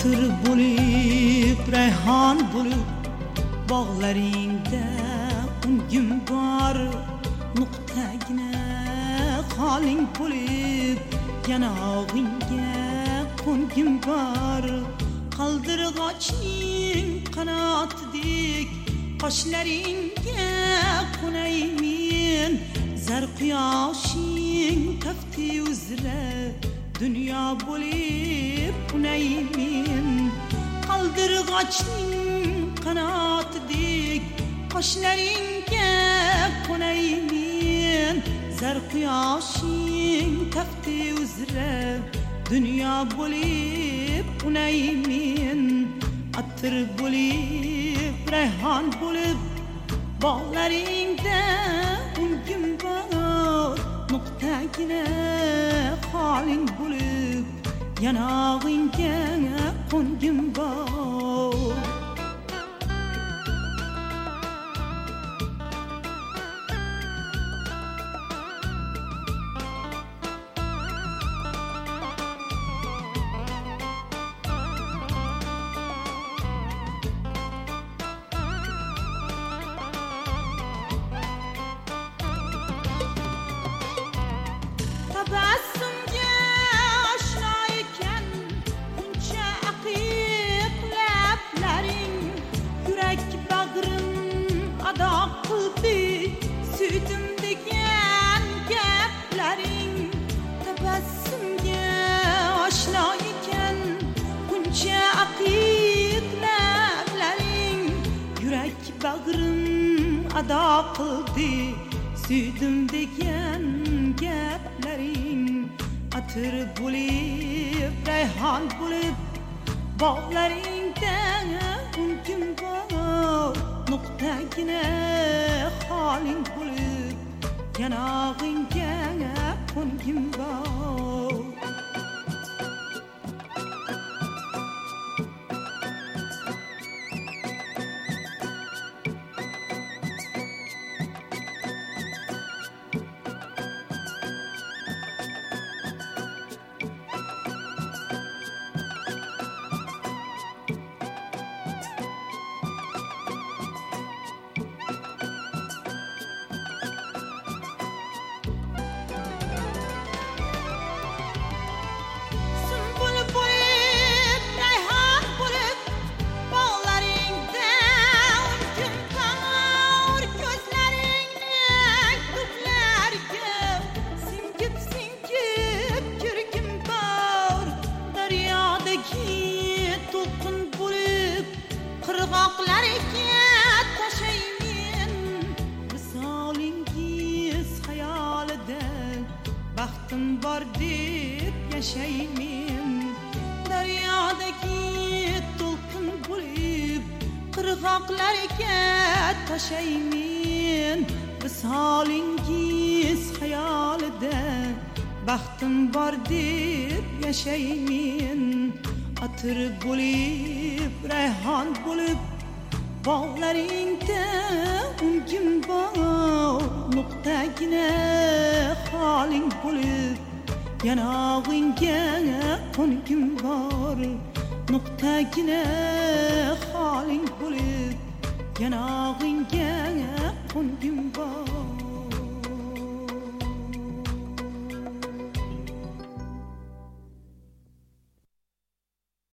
Atır bulup, reyhan bulup, bağlarında ungüm var. Nuqtagina haling bulup, yanağınga kungüm var. Qaldırğaçning qanotidek qoshlaringga qo'naymen. Zar quyoshing tafti uzra dunyo bo'lib unaymen. Qaldırğaçning qanotidek qoshlaringga qo'naymen. Zar quyoshing tafti uzra dunyo bo'lib unaymen. Atır bo'lib, rayhon bo'lib, bog'laringda ungim bor. Nuqtagina holing bo'lib, yanog'ingga qo'ngim bor. Tabassumga oshno ekan uncha aqiq lablaring. Yurak bag'rim ado qildi suydim degan gaplaring. Tabassumga oshno ekan uncha aqiq lablaring. Yurak bag'rim ado qildi suydim degan gaplaring. Atır bo'lib, rayhon bo'lib, bog'laringda ungim bor. Nuqtagina holing bo'lib, yanog'ingga qo'ngim bor. To'lqin bo'lib qirg'oqlarga tashaymen. Misolingiz xayolida baxtim bor deb yashaymen. Daryodagi to'lqin bo'lib qirg'oqlarga tashaymen. Misolingiz xayolida baxtim bor deb yashaymen. Atır bo'lib, rayhon bo'lib, bog'laringda ungim bor. Nuqtagina holing bo'lib, yanog'ingga qo'ngim bor. Nuqtagina holing bo'lib, yanog'ingga qo'ngim bor.